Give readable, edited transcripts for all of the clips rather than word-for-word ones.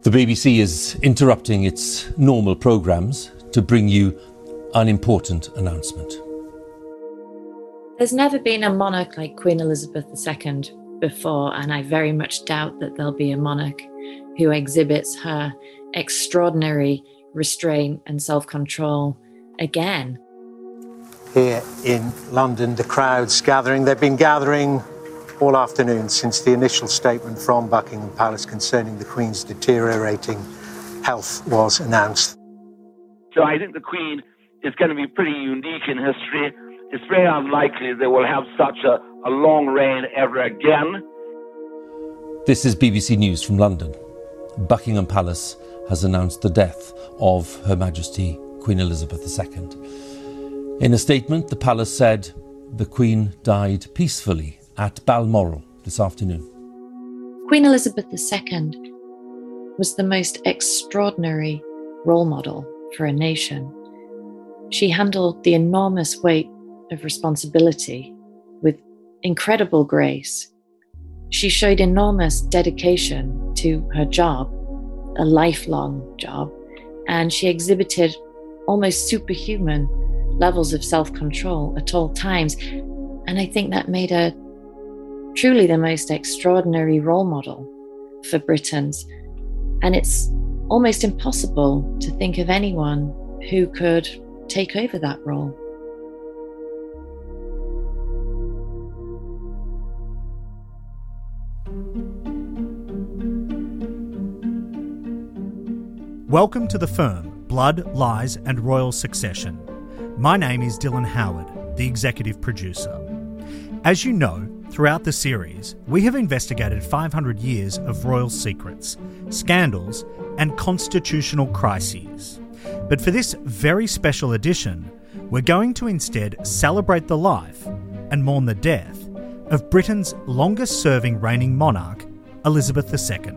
The BBC is interrupting its normal programmes to bring you an important announcement. There's never been a monarch like Queen Elizabeth II before, and I very much doubt that there'll be a monarch who exhibits her extraordinary restraint and self-control again. Here in London, the crowds gathering. They've been gathering all afternoon since the initial statement from Buckingham Palace concerning the Queen's deteriorating health was announced. So I think the Queen is going to be pretty unique in history. It's very unlikely they will have such a long reign ever again. This is BBC News from London. Buckingham Palace has announced the death of Her Majesty Queen Elizabeth II. In a statement, the palace said the Queen died peacefully at Balmoral this afternoon. Queen Elizabeth II was the most extraordinary role model for a nation. She handled the enormous weight of responsibility with incredible grace. She showed enormous dedication to her job, a lifelong job, and she exhibited almost superhuman levels of self-control at all times. And I think that made her truly the most extraordinary role model for Britons. And it's almost impossible to think of anyone who could take over that role. Welcome to The Firm, Blood, Lies and Royal Succession. My name is Dylan Howard, the executive producer. As you know, throughout the series, we have investigated 500 years of royal secrets, scandals and constitutional crises. But for this very special edition, we're going to instead celebrate the life and mourn the death of Britain's longest-serving reigning monarch, Elizabeth II.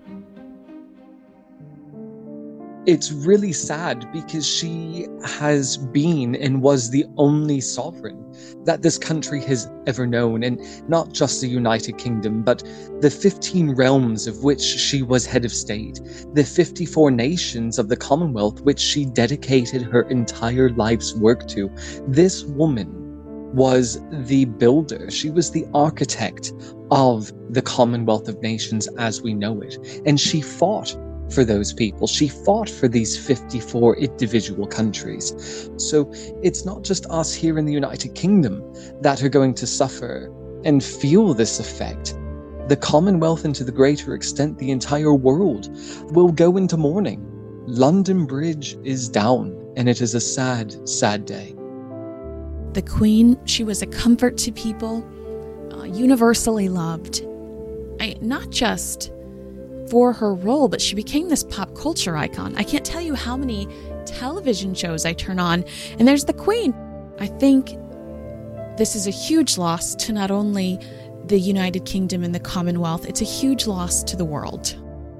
It's really sad because she has been and was the only sovereign that this country has ever known, and not just the United Kingdom, but the 15 realms of which she was head of state, the 54 nations of the Commonwealth which she dedicated her entire life's work to. This woman was the builder. She was the architect of the Commonwealth of Nations as we know it, and she fought for those people. She fought for these 54 individual countries. So it's not just us here in the United Kingdom that are going to suffer and feel this effect. The Commonwealth, and to the greater extent, the entire world, will go into mourning. London Bridge is down, and it is a sad, sad day. The Queen, she was a comfort to people, universally loved. Not just for her role, but she became this pop culture icon. I can't tell you how many television shows I turn on, and there's the Queen. I think this is a huge loss to not only the United Kingdom and the Commonwealth, it's a huge loss to the world.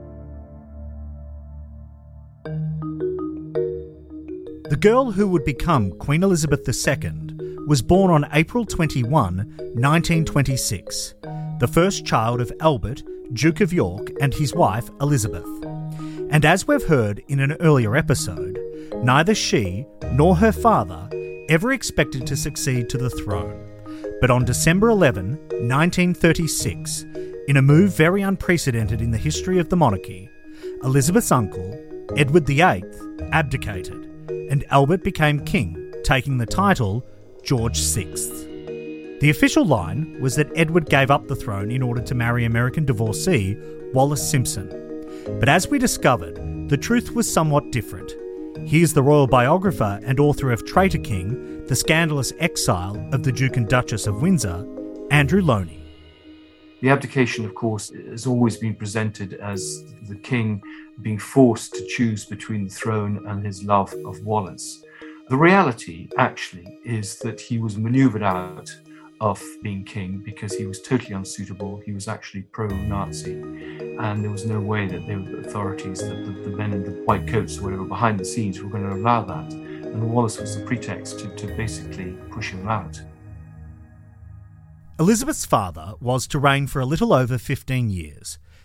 The girl who would become Queen Elizabeth II was born on April 21, 1926, the first child of Albert, Duke of York, and his wife Elizabeth. And as we've heard in an earlier episode, neither she nor her father ever expected to succeed to the throne. But on December 11, 1936, in a move very unprecedented in the history of the monarchy, Elizabeth's uncle, Edward VIII, abdicated, and Albert became king, taking the title George VI. The official line was that Edward gave up the throne in order to marry American divorcee Wallis Simpson. But as we discovered, the truth was somewhat different. Here's the royal biographer and author of Traitor King, The Scandalous Exile of the Duke and Duchess of Windsor, Andrew Loney. The abdication, of course, has always been presented as the king being forced to choose between the throne and his love of Wallis. The reality, actually, is that he was manoeuvred out of being king because he was totally unsuitable. He was actually pro-Nazi, and there was no way that the authorities, the men in the white coats or whatever behind the scenes, were going to allow that. And Wallis was the pretext to basically push him out. Elizabeth's father was to reign for a little over 15 years,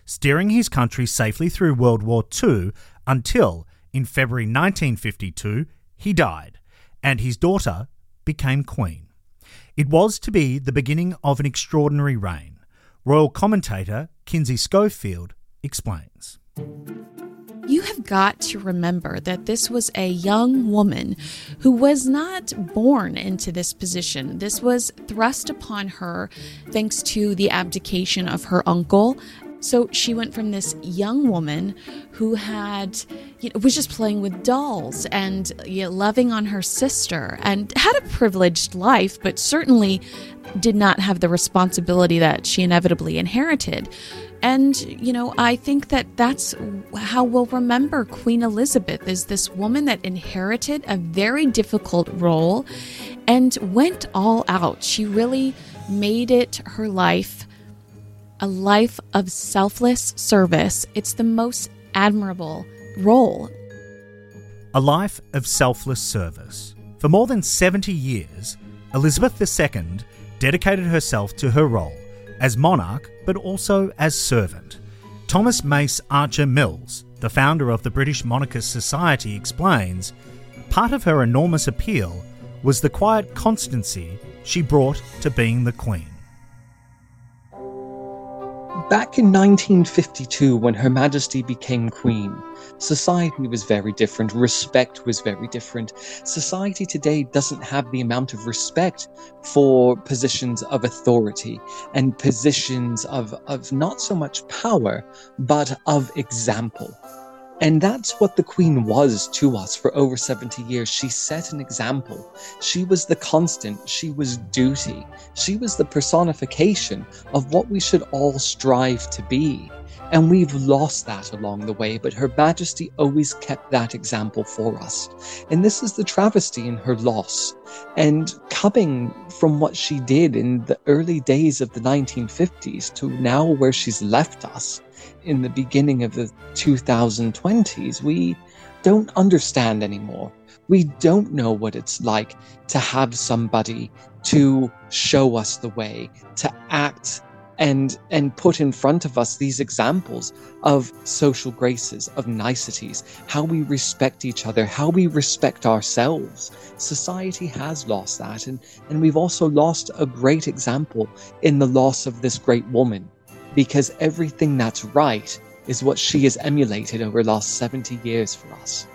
steering his country safely through World War II until, in February 1952, he died, and his daughter became Queen. It was to be the beginning of an extraordinary reign. Royal commentator Kinsey Schofield explains. You have got to remember that this was a young woman who was not born into this position. This was thrust upon her thanks to the abdication of her uncle. So she went from this young woman who was just playing with dolls and loving on her sister and had a privileged life, but certainly did not have the responsibility that she inevitably inherited. And, I think that that's how we'll remember Queen Elizabeth, is this woman that inherited a very difficult role and went all out. She really made it her life a life of selfless service. It's the most admirable role. A life of selfless service. For more than 70 years, Elizabeth II dedicated herself to her role as monarch, but also as servant. Thomas Mace Archer Mills, the founder of the British Monarchist Society, explains, part of her enormous appeal was the quiet constancy she brought to being the Queen. Back in 1952, when Her Majesty became Queen, society was very different, respect was very different. Society today doesn't have the amount of respect for positions of authority and positions of not so much power, but of example. And that's what the Queen was to us for over 70 years. She set an example. She was the constant. She was duty. She was the personification of what we should all strive to be. And we've lost that along the way, but Her Majesty always kept that example for us. And this is the travesty in her loss. And coming from what she did in the early days of the 1950s to now where she's left us, in the beginning of the 2020s, we don't understand anymore. We don't know what it's like to have somebody to show us the way, to act and put in front of us these examples of social graces, of niceties, how we respect each other, how we respect ourselves. Society has lost that, and we've also lost a great example in the loss of this great woman, because everything that's right is what she has emulated over the last 70 years for us.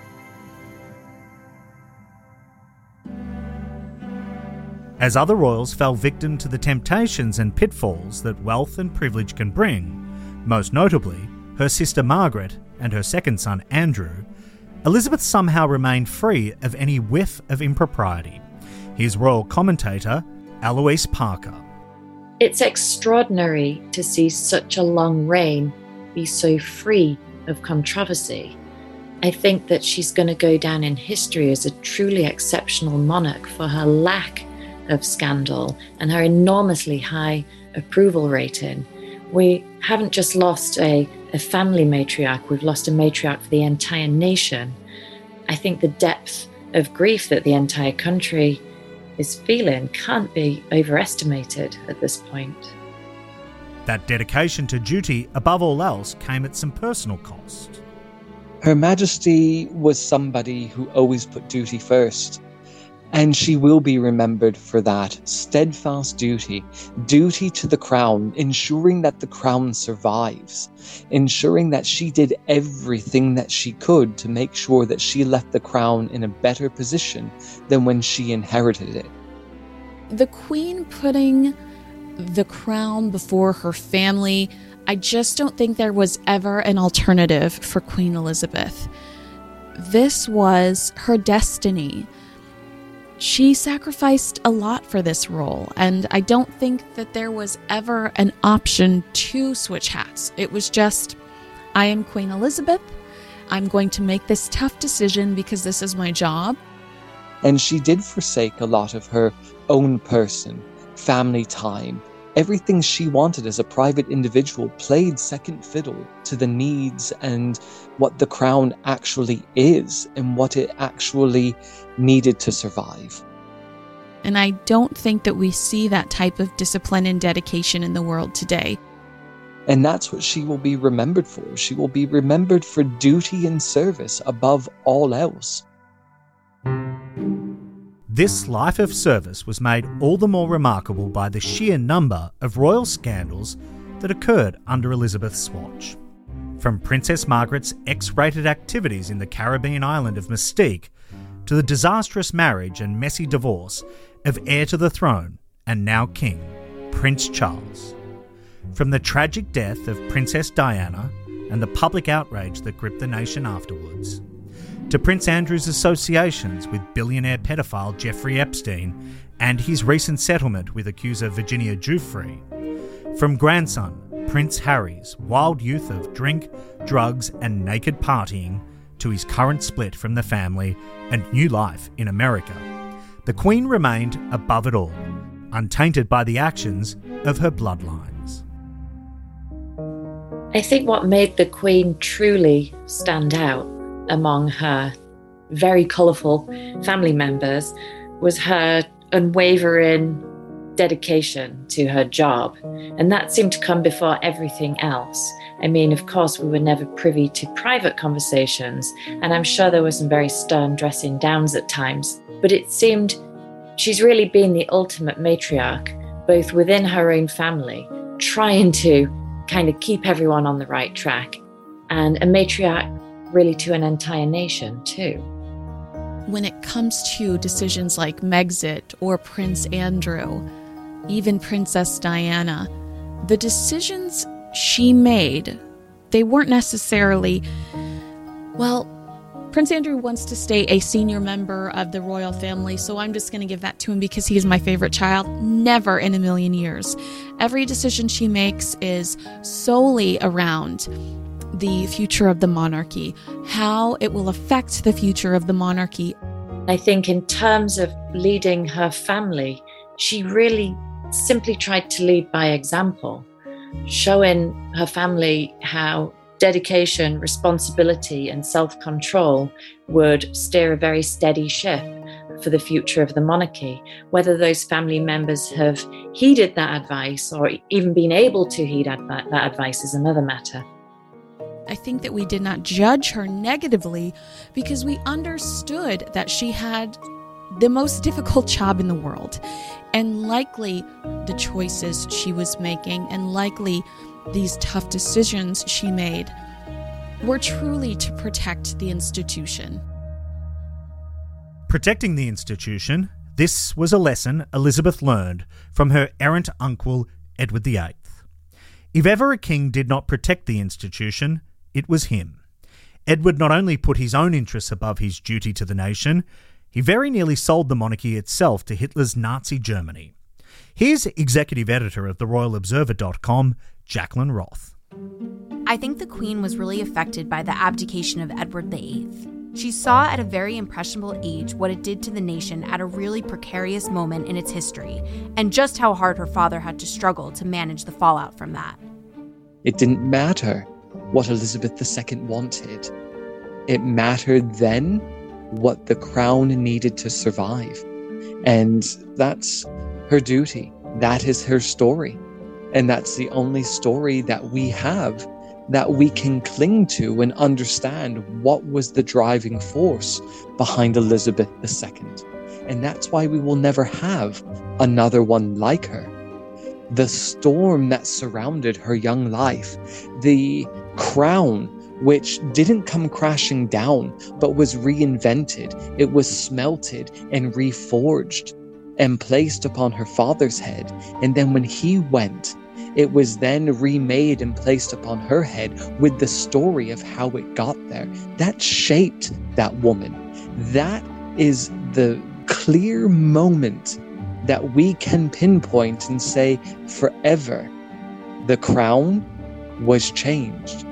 As other royals fell victim to the temptations and pitfalls that wealth and privilege can bring, most notably her sister Margaret and her second son Andrew, Elizabeth somehow remained free of any whiff of impropriety. Here's royal commentator Eloise Parker. It's extraordinary to see such a long reign be so free of controversy. I think that she's going to go down in history as a truly exceptional monarch for her lack of scandal and her enormously high approval rating. We haven't just lost a family matriarch, we've lost a matriarch for the entire nation. I think the depth of grief that the entire country is feeling can't be overestimated at this point. That dedication to duty, above all else, came at some personal cost. Her Majesty was somebody who always put duty first, and she will be remembered for that. Steadfast duty to the crown, ensuring that the crown survives, ensuring that she did everything that she could to make sure that she left the crown in a better position than when she inherited it. The Queen putting the crown before her family, I just don't think there was ever an alternative for Queen Elizabeth. This was her destiny. She sacrificed a lot for this role, and I don't think that there was ever an option to switch hats. It was just, I am Queen Elizabeth. I'm going to make this tough decision because this is my job. And she did forsake a lot of her own person, family time. Everything she wanted as a private individual played second fiddle to the needs and what the crown actually is and what it actually needed to survive. And I don't think that we see that type of discipline and dedication in the world today. And that's what she will be remembered for. She will be remembered for duty and service above all else. This life of service was made all the more remarkable by the sheer number of royal scandals that occurred under Elizabeth's watch. From Princess Margaret's X-rated activities in the Caribbean island of Mystique to the disastrous marriage and messy divorce of heir to the throne and now king, Prince Charles. From the tragic death of Princess Diana and the public outrage that gripped the nation afterwards, to Prince Andrew's associations with billionaire pedophile Jeffrey Epstein and his recent settlement with accuser Virginia Giuffre, from grandson Prince Harry's wild youth of drink, drugs and naked partying to his current split from the family and new life in America, the Queen remained above it all, untainted by the actions of her bloodlines. I think what made the Queen truly stand out among her very colourful family members was her unwavering dedication to her job. And that seemed to come before everything else. I mean, of course, we were never privy to private conversations, and I'm sure there were some very stern dressing downs at times, but it seemed she's really been the ultimate matriarch, both within her own family, trying to kind of keep everyone on the right track, and a matriarch really to an entire nation too. When it comes to decisions like Megxit or Prince Andrew, even Princess Diana, the decisions she made, they weren't necessarily, well, Prince Andrew wants to stay a senior member of the royal family, so I'm just going to give that to him because he's my favorite child. Never in a million years. Every decision she makes is solely around the future of the monarchy, how it will affect the future of the monarchy. I think in terms of leading her family, she really simply tried to lead by example, showing her family how dedication, responsibility, and self-control would steer a very steady ship for the future of the monarchy. Whether those family members have heeded that advice or even been able to heed that advice is another matter. I think that we did not judge her negatively because we understood that she had the most difficult job in the world. And likely the choices she was making and likely these tough decisions she made were truly to protect the institution. Protecting the institution, this was a lesson Elizabeth learned from her errant uncle, Edward VIII. If ever a king did not protect the institution, it was him. Edward not only put his own interests above his duty to the nation, he very nearly sold the monarchy itself to Hitler's Nazi Germany. Here's executive editor of theroyalobserver.com, Jacqueline Roth. I think the Queen was really affected by the abdication of Edward VIII. She saw at a very impressionable age what it did to the nation at a really precarious moment in its history, and just how hard her father had to struggle to manage the fallout from that. It didn't matter what Elizabeth II wanted. It mattered then what the crown needed to survive. And that's her duty. That is her story. And that's the only story that we have that we can cling to and understand what was the driving force behind Elizabeth II. And that's why we will never have another one like her. The storm that surrounded her young life, the crown which didn't come crashing down, but was reinvented. It was smelted and reforged and placed upon her father's head. And then when he went, it was then remade and placed upon her head with the story of how it got there. That shaped that woman. That is the clear moment that we can pinpoint and say, forever, the crown was changed.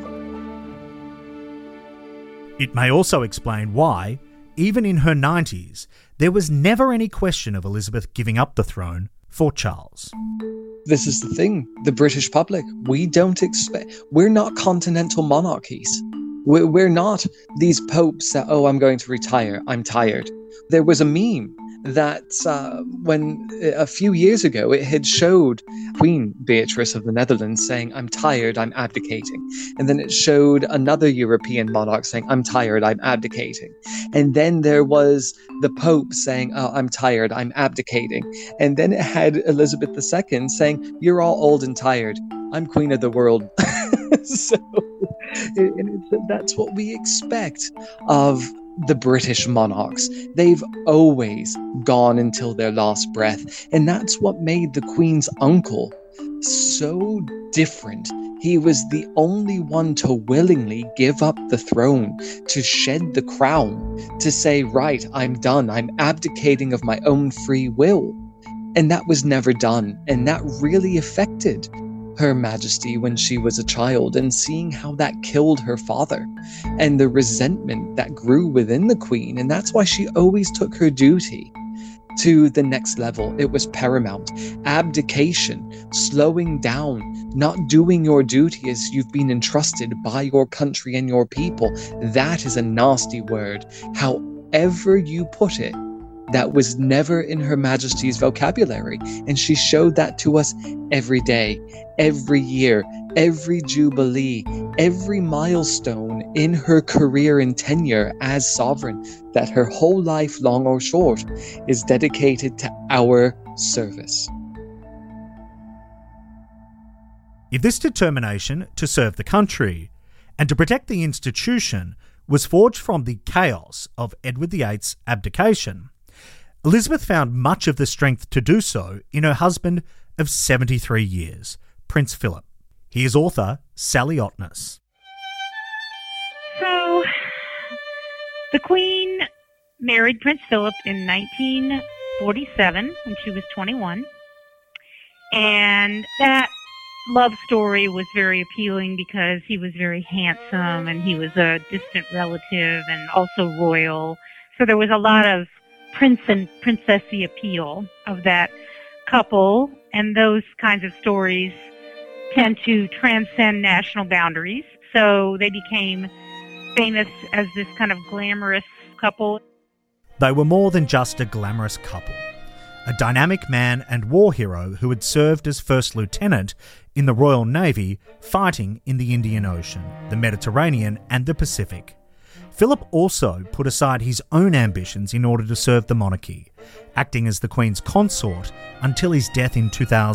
It may also explain why, even in her 90s, there was never any question of Elizabeth giving up the throne for Charles. This is the thing, the British public, we're not continental monarchies. We're not these popes that, I'm going to retire, I'm tired. There was a meme that when a few years ago it had showed Queen Beatrice of the Netherlands saying, "I'm tired, I'm abdicating." And then it showed another European monarch saying, "I'm tired, I'm abdicating." And then there was the Pope saying, "Oh, I'm tired, I'm abdicating." And then it had Elizabeth II saying, "You're all old and tired, I'm Queen of the world." So that's what we expect of the British monarchs. They've always gone until their last breath. And that's what made the Queen's uncle so different. He was the only one to willingly give up the throne, to shed the crown, to say, "Right, I'm done. I'm abdicating of my own free will." And that was never done. And that really affected Her Majesty when she was a child, and seeing how that killed her father and the resentment that grew within the Queen. And that's why she always took her duty to the next level. It was paramount. Abdication, slowing down, not doing your duty as you've been entrusted by your country and your people. That is a nasty word. However you put it, that was never in Her Majesty's vocabulary. And she showed that to us every day, every year, every jubilee, every milestone in her career and tenure as sovereign, that her whole life, long or short, is dedicated to our service. If this determination to serve the country and to protect the institution was forged from the chaos of Edward VIII's abdication, Elizabeth found much of the strength to do so in her husband of 73 years, Prince Philip. Here's author Sally Otness. So, the Queen married Prince Philip in 1947 when she was 21. And that love story was very appealing because he was very handsome and he was a distant relative and also royal. So there was a lot of prince and princessy appeal of that couple, and those kinds of stories tend to transcend national boundaries. So they became famous as this kind of glamorous couple. They were more than just a glamorous couple. A dynamic man and war hero who had served as First Lieutenant in the Royal Navy, fighting in the Indian Ocean, the Mediterranean and the Pacific. Philip also put aside his own ambitions in order to serve the monarchy, acting as the Queen's consort until his death in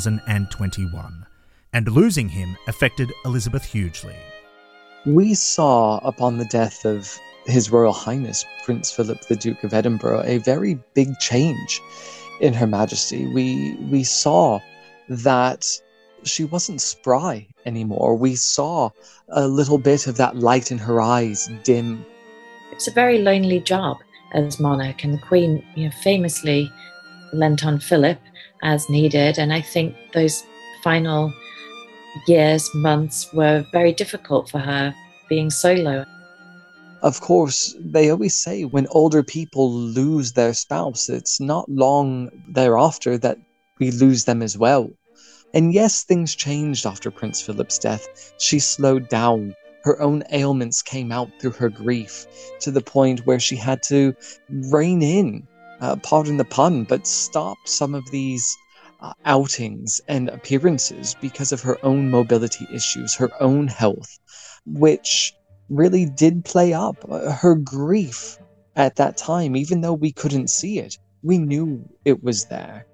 2021. And losing him affected Elizabeth hugely. We saw, upon the death of His Royal Highness Prince Philip, the Duke of Edinburgh, a very big change in Her Majesty. We saw that she wasn't spry anymore. We saw a little bit of that light in her eyes dim. It's a very lonely job as monarch, and the Queen, famously lent on Philip as needed. And I think those final years, months were very difficult for her, being solo. Of course, they always say when older people lose their spouse, it's not long thereafter that we lose them as well. And yes, things changed after Prince Philip's death. She slowed down. Her own ailments came out through her grief, to the point where she had to rein in, pardon the pun, but stop some of these outings and appearances because of her own mobility issues, her own health, which really did play up. Her grief at that time, even though we couldn't see it, we knew it was there.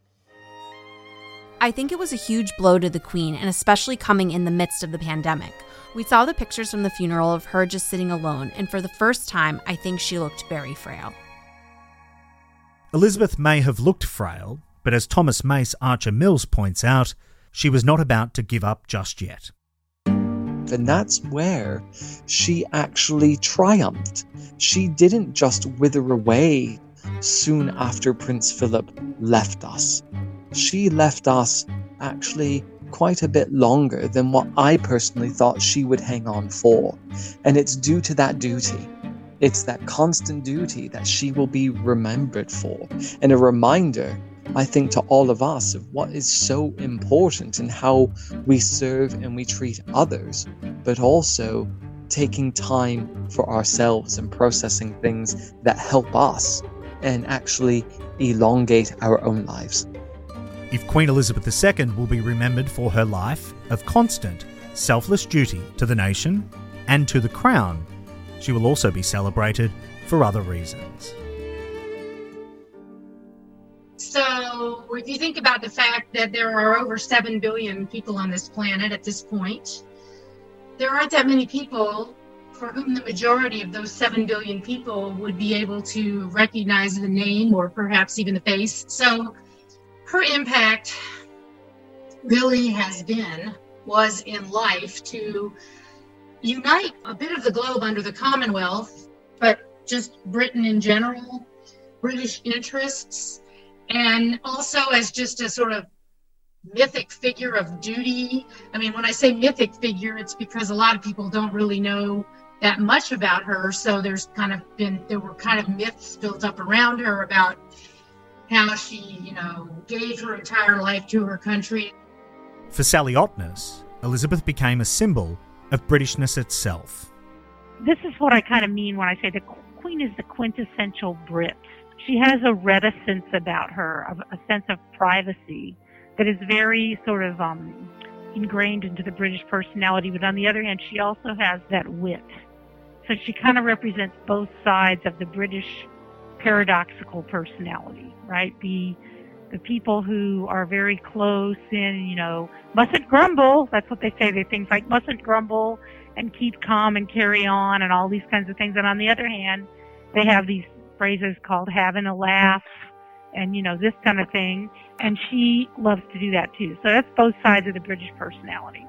I think it was a huge blow to the Queen, and especially coming in the midst of the pandemic. We saw the pictures from the funeral of her just sitting alone, and for the first time, I think she looked very frail. Elizabeth may have looked frail, but as Thomas Mace Archer Mills points out, she was not about to give up just yet. And that's where she actually triumphed. She didn't just wither away soon after Prince Philip left us. She left us actually quite a bit longer than what I personally thought she would hang on for. And it's due to that duty. It's that constant duty that she will be remembered for. And a reminder, I think, to all of us of what is so important in how we serve and we treat others, but also taking time for ourselves and processing things that help us and actually elongate our own lives. If Queen Elizabeth II will be remembered for her life of constant, selfless duty to the nation and to the Crown, she will also be celebrated for other reasons. So if you think about the fact that there are over 7 billion people on this planet at this point, there aren't that many people for whom the majority of those 7 billion people would be able to recognize the name or perhaps even the face. So her impact really was in life to unite a bit of the globe under the Commonwealth, but just Britain in general, British interests, and also as just a sort of mythic figure of duty. I mean, when I say mythic figure, it's because a lot of people don't really know that much about her. So there were kind of myths built up around her about how she, gave her entire life to her country. For Sally Otness, Elizabeth became a symbol of Britishness itself. This is what I kind of mean when I say the Queen is the quintessential Brit. She has a reticence about her, a sense of privacy that is very sort of ingrained into the British personality. But on the other hand, she also has that wit. So she kind of represents both sides of the British paradoxical personality, right? The people who are very close in, mustn't grumble. That's what they say. They things like mustn't grumble and keep calm and carry on and all these kinds of things. And on the other hand, they have these phrases called having a laugh and, this kind of thing. And she loves to do that too. So that's both sides of the British personality.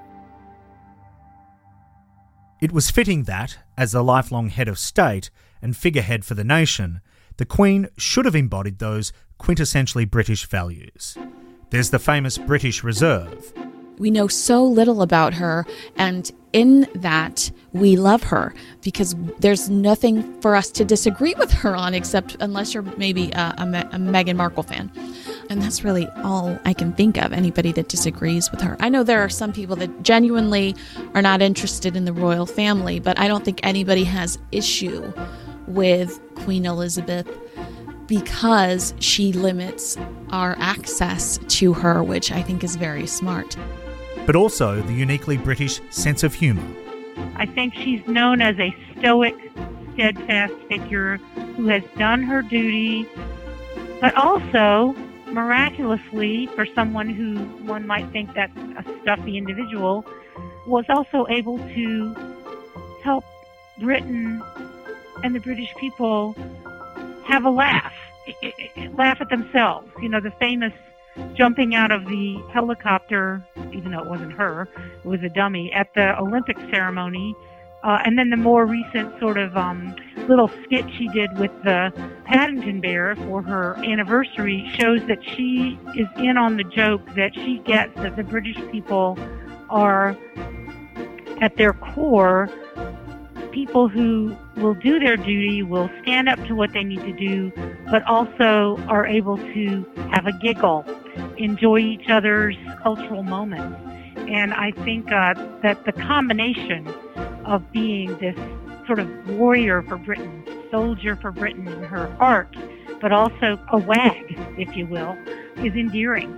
It was fitting that, as the lifelong head of state and figurehead for the nation, the Queen should have embodied those quintessentially British values. There's the famous British Reserve. We know so little about her, and in that, we love her because there's nothing for us to disagree with her on, except unless you're maybe a Meghan Markle fan. And that's really all I can think of, anybody that disagrees with her. I know there are some people that genuinely are not interested in the royal family, but I don't think anybody has issue with Queen Elizabeth because she limits our access to her, which I think is very smart. But also the uniquely British sense of humour. I think she's known as a stoic, steadfast figure who has done her duty, but also, miraculously, for someone who one might think that's a stuffy individual, was also able to help Britain and the British people have a laugh at themselves. The famous jumping out of the helicopter, even though it wasn't her, it was a dummy, at the Olympic ceremony. And then the more recent sort of little skit she did with the Paddington Bear for her anniversary shows that she is in on the joke, that she gets that the British people are, at their core, people who will do their duty, will stand up to what they need to do, but also are able to have a giggle, enjoy each other's cultural moments. And I think that the combination of being this sort of warrior for Britain, soldier for Britain in her heart, but also a wag, if you will, is endearing.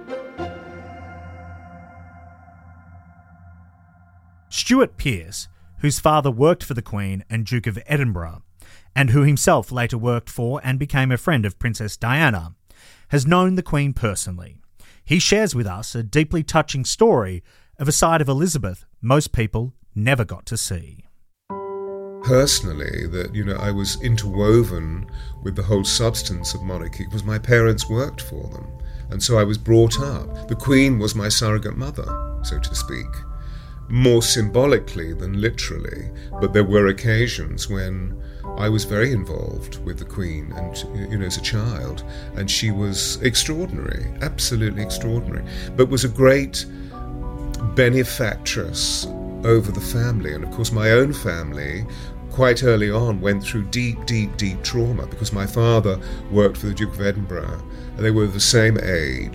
Stuart Pearce, whose father worked for the Queen and Duke of Edinburgh, and who himself later worked for and became a friend of Princess Diana, has known the Queen personally. He shares with us a deeply touching story of a side of Elizabeth most people never got to see. Personally, that, I was interwoven with the whole substance of monarchy because my parents worked for them. And so I was brought up. The Queen was my surrogate mother, so to speak. More symbolically than literally, but there were occasions when I was very involved with the Queen and, as a child, and she was extraordinary, absolutely extraordinary, but was a great benefactress over the family. And of course my own family quite early on went through deep trauma because my father worked for the Duke of Edinburgh and they were the same age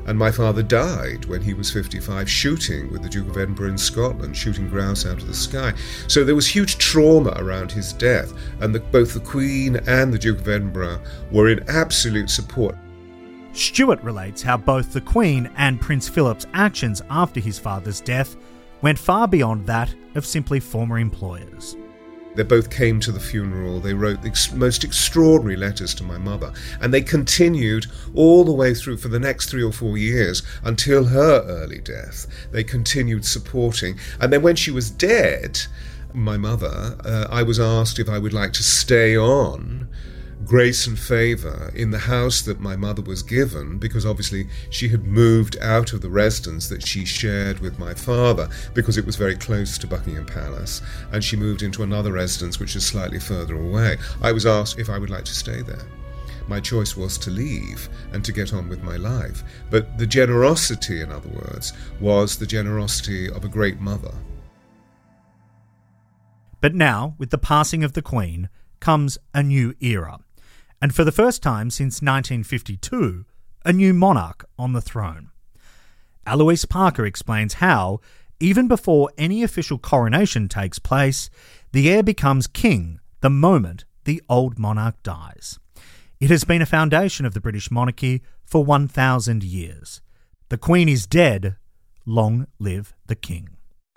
And my father died when he was 55, shooting with the Duke of Edinburgh in Scotland, shooting grouse out of the sky. So there was huge trauma around his death, and both the Queen and the Duke of Edinburgh were in absolute support. Stuart relates how both the Queen and Prince Philip's actions after his father's death went far beyond that of simply former employers. They both came to the funeral, they wrote the most extraordinary letters to my mother, and they continued all the way through for the next 3 or 4 years until her early death. They continued supporting. And then when she was dead, my mother, I was asked if I would like to stay on grace and favour in the house that my mother was given, because obviously she had moved out of the residence that she shared with my father because it was very close to Buckingham Palace, and she moved into another residence which is slightly further away. I was asked if I would like to stay there. My choice was to leave and to get on with my life. But the generosity, in other words, was the generosity of a great mother. But now, with the passing of the Queen, comes a new era. And for the first time since 1952, a new monarch on the throne. Eloise Parker explains how, even before any official coronation takes place, the heir becomes king the moment the old monarch dies. It has been a foundation of the British monarchy for 1,000 years. The Queen is dead. Long live the King.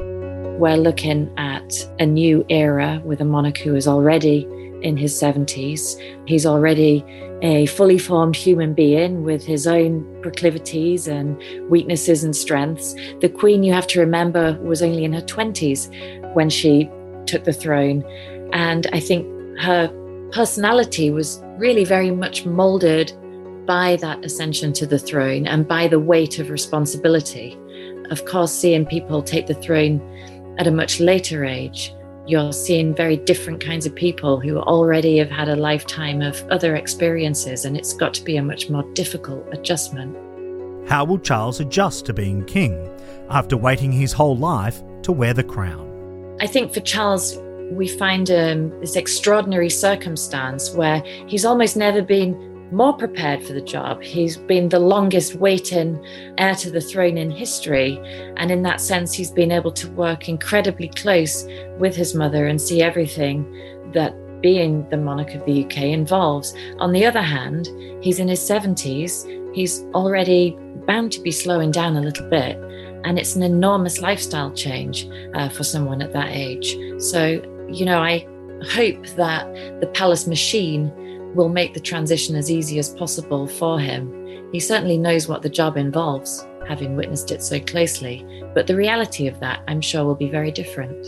We're looking at a new era with a monarch who is already in his 70s. He's already a fully formed human being with his own proclivities and weaknesses and strengths. The Queen, you have to remember, was only in her 20s when she took the throne. And I think her personality was really very much moulded by that ascension to the throne and by the weight of responsibility. Of course, seeing people take the throne at a much later age, you're seeing very different kinds of people who already have had a lifetime of other experiences, and it's got to be a much more difficult adjustment. How will Charles adjust to being king after waiting his whole life to wear the crown? I think for Charles, we find this extraordinary circumstance where he's almost never been more prepared for the job. He's been the longest waiting heir to the throne in history, and in that sense he's been able to work incredibly close with his mother and see everything that being the monarch of the UK involves. On the other hand, he's in his 70s, he's already bound to be slowing down a little bit, and it's an enormous lifestyle change for someone at that age. So, I hope that the palace machine will make the transition as easy as possible for him. He certainly knows what the job involves, having witnessed it so closely, but the reality of that, I'm sure, will be very different.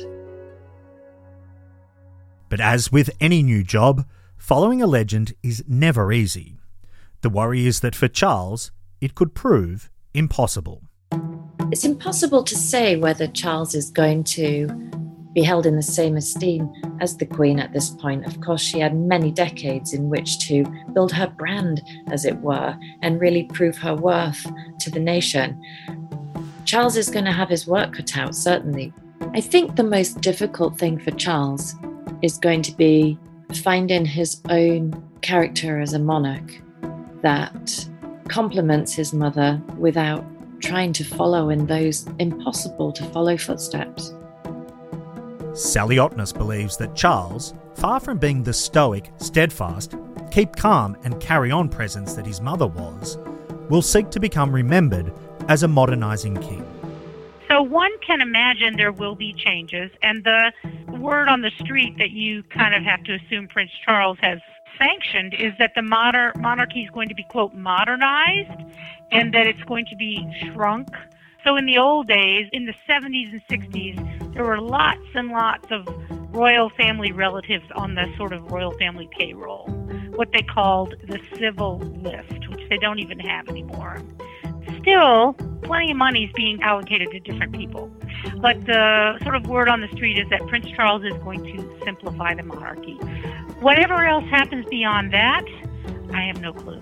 But as with any new job, following a legend is never easy. The worry is that for Charles, it could prove impossible. It's impossible to say whether Charles is going to be held in the same esteem as the Queen at this point. Of course, she had many decades in which to build her brand, as it were, and really prove her worth to the nation. Charles is going to have his work cut out, certainly. I think the most difficult thing for Charles is going to be finding his own character as a monarch that complements his mother without trying to follow in those impossible to follow footsteps. Sally Otness believes that Charles, far from being the stoic, steadfast, keep calm and carry on presence that his mother was, will seek to become remembered as a modernising king. So one can imagine there will be changes, and the word on the street that you kind of have to assume Prince Charles has sanctioned is that the monarchy is going to be, quote, modernized, and that it's going to be shrunk. So in the old days, in the 70s and 60s, there were lots and lots of royal family relatives on the sort of royal family payroll, what they called the civil list, which they don't even have anymore. Still, plenty of money is being allocated to different people. But the sort of word on the street is that Prince Charles is going to simplify the monarchy. Whatever else happens beyond that, I have no clue.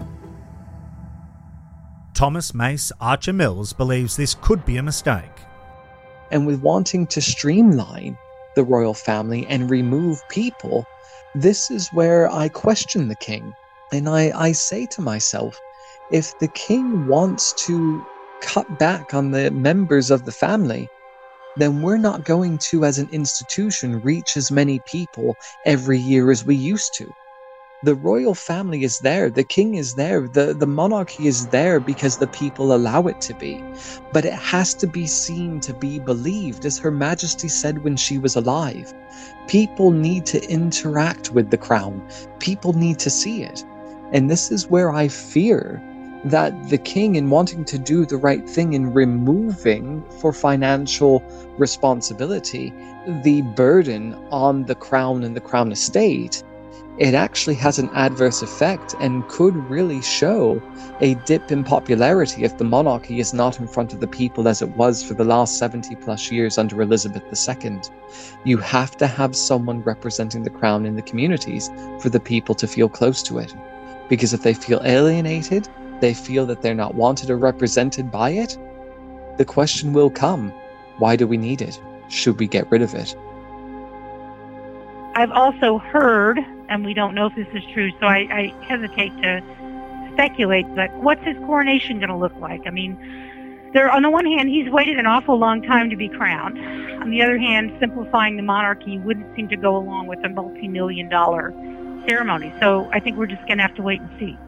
Thomas Mace Archer Mills believes this could be a mistake. And with wanting to streamline the royal family and remove people, this is where I question the king. And I say to myself, if the king wants to cut back on the members of the family, then we're not going to, as an institution, reach as many people every year as we used to. The royal family is there, the king is there, the monarchy is there because the people allow it to be. But it has to be seen to be believed, as Her Majesty said when she was alive. People need to interact with the crown. People need to see it. And this is where I fear that the king, in wanting to do the right thing in removing for financial responsibility the burden on the crown and the crown estate, it actually has an adverse effect and could really show a dip in popularity if the monarchy is not in front of the people as it was for the last 70 plus years under Elizabeth II. You have to have someone representing the crown in the communities for the people to feel close to it. Because if they feel alienated, they feel that they're not wanted or represented by it, the question will come, why do we need it? Should we get rid of it? I've also heard, and we don't know if this is true, so I hesitate to speculate, but what's his coronation going to look like? I mean, on the one hand, he's waited an awful long time to be crowned. On the other hand, simplifying the monarchy wouldn't seem to go along with a multi-million-dollar ceremony. So I think we're just going to have to wait and see.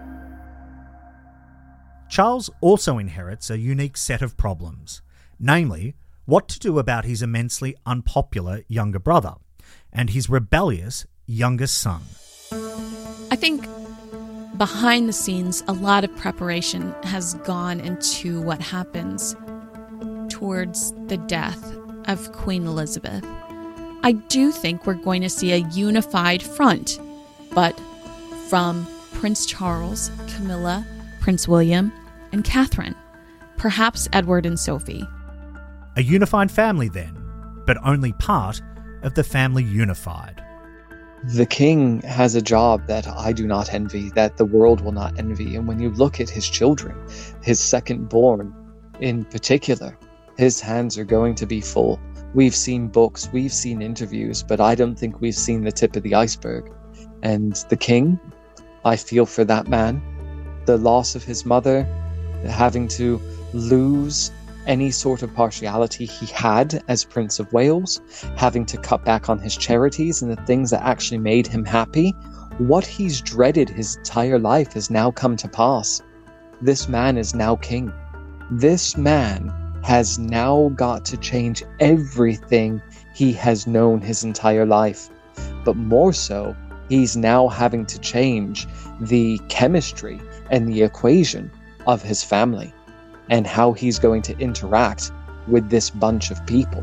Charles also inherits a unique set of problems, namely, what to do about his immensely unpopular younger brother and his rebellious youngest son. I think behind the scenes, a lot of preparation has gone into what happens towards the death of Queen Elizabeth. I do think we're going to see a unified front, but from Prince Charles, Camilla, Prince William, and Catherine, perhaps Edward and Sophie. A unified family then, but only part of the family unified. The king has a job that I do not envy, that the world will not envy. And when you look at his children, his second born in particular, his hands are going to be full. We've seen books, we've seen interviews, but I don't think we've seen the tip of the iceberg. And the king, I feel for that man. The loss of his mother, having to lose any sort of partiality he had as Prince of Wales, having to cut back on his charities and the things that actually made him happy. What he's dreaded his entire life has now come to pass. This man is now king. This man has now got to change everything he has known his entire life. But more so, he's now having to change the chemistry and the equation of his family and how he's going to interact with this bunch of people.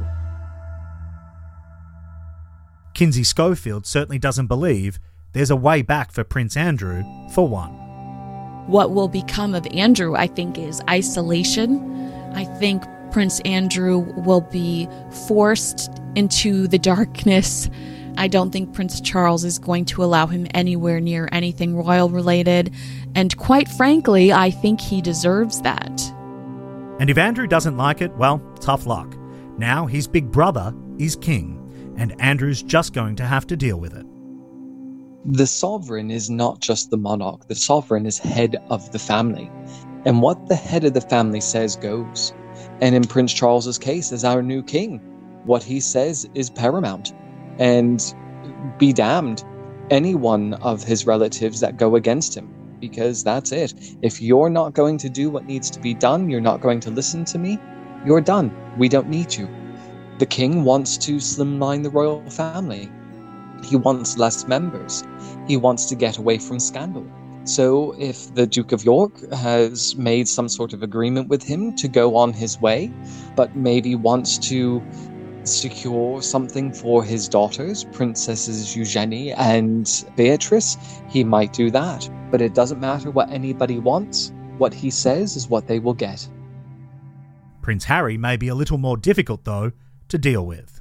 Kinsey Schofield certainly doesn't believe there's a way back for Prince Andrew, for one. What will become of Andrew, I think, is isolation. I think Prince Andrew will be forced into the darkness. I don't think Prince Charles is going to allow him anywhere near anything royal related. And quite frankly, I think he deserves that. And if Andrew doesn't like it, well, tough luck. Now his big brother is king, and Andrew's just going to have to deal with it. The sovereign is not just the monarch. The sovereign is head of the family. And what the head of the family says goes. And in Prince Charles's case, as our new king, what he says is paramount. And be damned, any one of his relatives that go against him. Because that's it. If you're not going to do what needs to be done, you're not going to listen to me, you're done. We don't need you. The king wants to slimline the royal family. He wants less members. He wants to get away from scandal. So if the Duke of York has made some sort of agreement with him to go on his way, but maybe wants to secure something for his daughters, Princesses Eugenie and Beatrice, he might do that. But it doesn't matter what anybody wants. What he says is what they will get. Prince Harry may be a little more difficult, though, to deal with.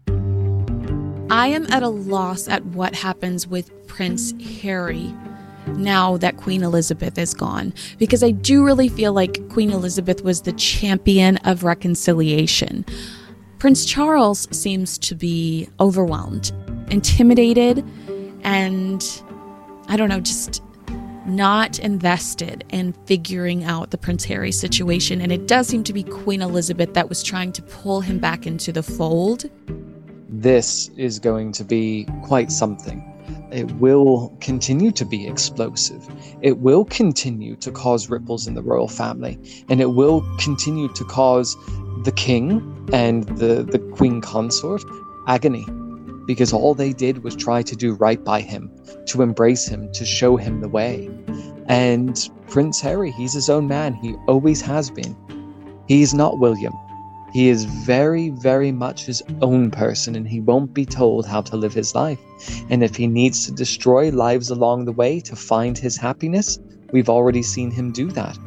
I am at a loss at what happens with Prince Harry now that Queen Elizabeth is gone, because I do really feel like Queen Elizabeth was the champion of reconciliation. Prince Charles seems to be overwhelmed, intimidated, and I don't know, just not invested in figuring out the Prince Harry situation. And it does seem to be Queen Elizabeth that was trying to pull him back into the fold. This is going to be quite something. It will continue to be explosive. It will continue to cause ripples in the royal family. And it will continue to cause the king and the queen consort agony. Because all they did was try to do right by him, to embrace him, to show him the way. And Prince Harry, he's his own man. He always has been. He's not William. He is very, very much his own person, and he won't be told how to live his life. And if he needs to destroy lives along the way to find his happiness, we've already seen him do that.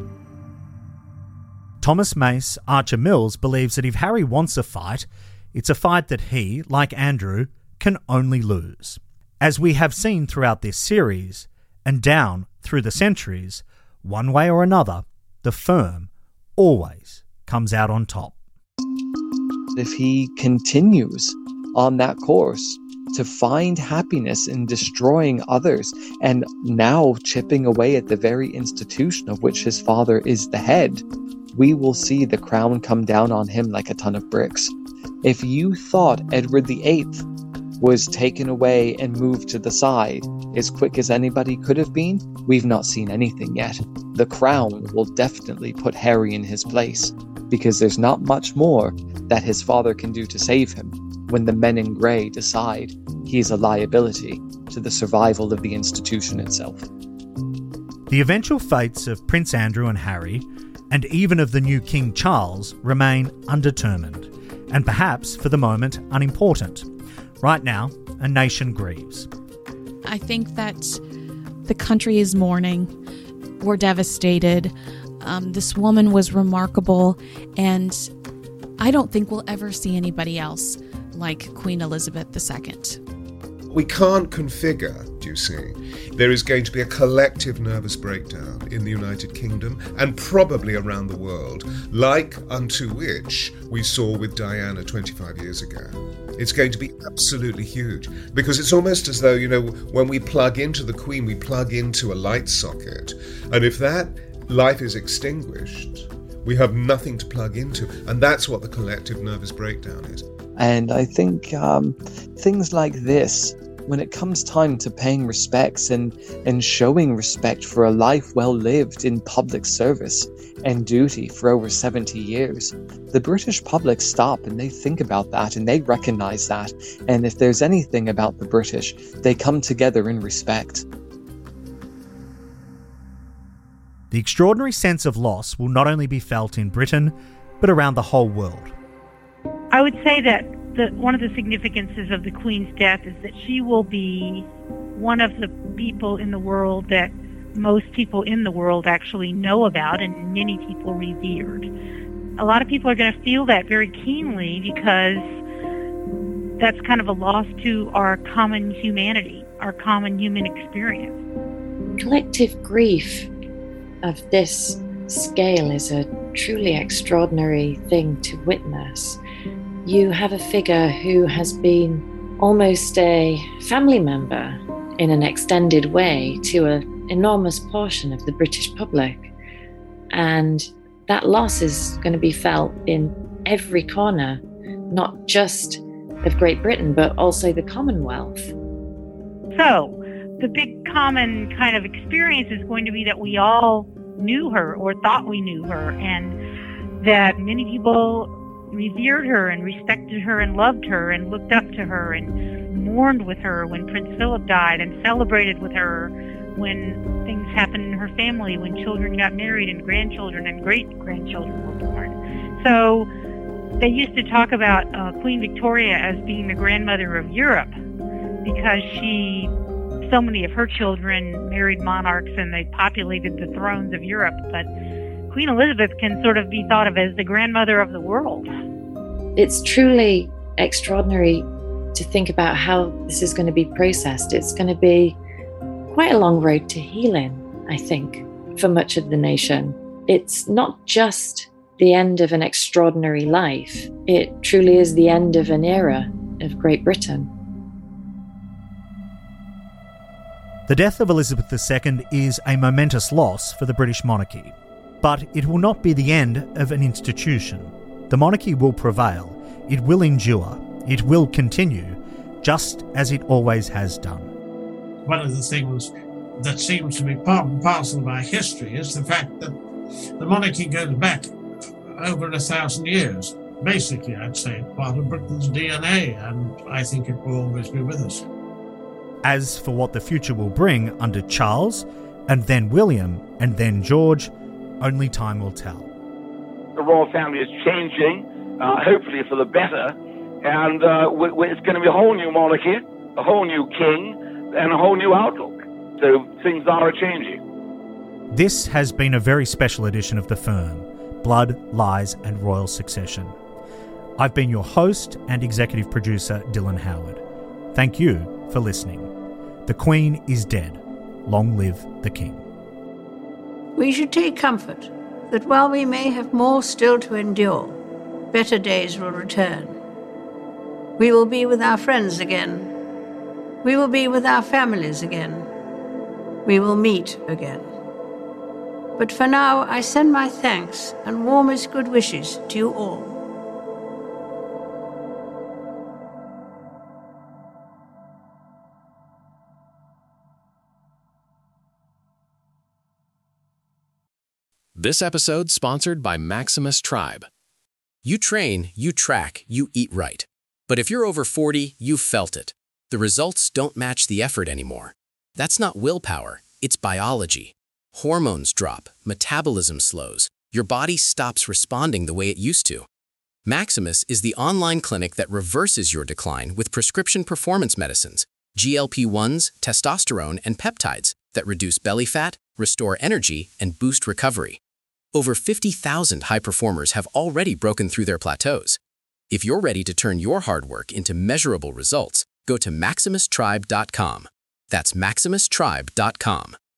Thomas Mace Archer Mills believes that if Harry wants a fight, it's a fight that he, like Andrew, can only lose. As we have seen throughout this series, and down through the centuries, one way or another, the firm always comes out on top. If he continues on that course to find happiness in destroying others and now chipping away at the very institution of which his father is the head, we will see the crown come down on him like a ton of bricks. If you thought Edward VIII was taken away and moved to the side as quick as anybody could have been, we've not seen anything yet. The crown will definitely put Harry in his place, because there's not much more that his father can do to save him when the men in grey decide he's a liability to the survival of the institution itself. The eventual fates of Prince Andrew and Harry, and even of the new King Charles, remain undetermined, and perhaps, for the moment, unimportant. Right now, a nation grieves. I think that the country is mourning. We're devastated. This woman was remarkable, and I don't think we'll ever see anybody else like Queen Elizabeth II. We can't configure, do you see? There is going to be a collective nervous breakdown in the United Kingdom and probably around the world, like unto which we saw with Diana 25 years ago. It's going to be absolutely huge, because it's almost as though, when we plug into the Queen, we plug into a light socket, and if that life is extinguished, we have nothing to plug into, and that's what the collective nervous breakdown is. And I think things like this, when it comes time to paying respects and showing respect for a life well lived in public service and duty for over 70 years, the British public stop and they think about that and they recognise that. And if there's anything about the British, they come together in respect. The extraordinary sense of loss will not only be felt in Britain, but around the whole world. I would say that one of the significances of the Queen's death is that she will be one of the people in the world that most people in the world actually know about and many people revered. A lot of people are going to feel that very keenly because that's kind of a loss to our common humanity, our common human experience. Collective grief of this scale is a truly extraordinary thing to witness. You have a figure who has been almost a family member in an extended way to an enormous portion of the British public. And that loss is going to be felt in every corner, not just of Great Britain, but also the Commonwealth. So, the big common kind of experience is going to be that we all knew her or thought we knew her, and that many people revered her and respected her and loved her and looked up to her and mourned with her when Prince Philip died and celebrated with her when things happened in her family, when children got married and grandchildren and great-grandchildren were born. So they used to talk about Queen Victoria as being the grandmother of Europe because so many of her children married monarchs and they populated the thrones of Europe, but Queen Elizabeth can sort of be thought of as the grandmother of the world. It's truly extraordinary to think about how this is going to be processed. It's going to be quite a long road to healing, I think, for much of the nation. It's not just the end of an extraordinary life. It truly is the end of an era of Great Britain. The death of Elizabeth II is a momentous loss for the British monarchy, but it will not be the end of an institution. The monarchy will prevail, it will endure, it will continue, just as it always has done. One of the things that seems to be part and parcel of our history is the fact that the monarchy goes back over 1,000 years. Basically, I'd say part of Britain's DNA, and I think it will always be with us. As for what the future will bring under Charles, and then William, and then George, only time will tell. The royal family is changing, hopefully for the better, and it's going to be a whole new monarchy, a whole new king, and a whole new outlook. So things are changing. This has been a very special edition of The Firm, Blood, Lies and Royal Succession. I've been your host and executive producer, Dylan Howard. Thank you for listening. The Queen is dead. Long live the King. We should take comfort that while we may have more still to endure, better days will return. We will be with our friends again. We will be with our families again. We will meet again. But for now, I send my thanks and warmest good wishes to you all. This episode sponsored by Maximus Tribe. You train, you track, you eat right. But if you're over 40, you've felt it. The results don't match the effort anymore. That's not willpower, it's biology. Hormones drop, metabolism slows, your body stops responding the way it used to. Maximus is the online clinic that reverses your decline with prescription performance medicines, GLP-1s, testosterone, and peptides that reduce belly fat, restore energy, and boost recovery. Over 50,000 high performers have already broken through their plateaus. If you're ready to turn your hard work into measurable results, go to MaximusTribe.com. That's MaximusTribe.com.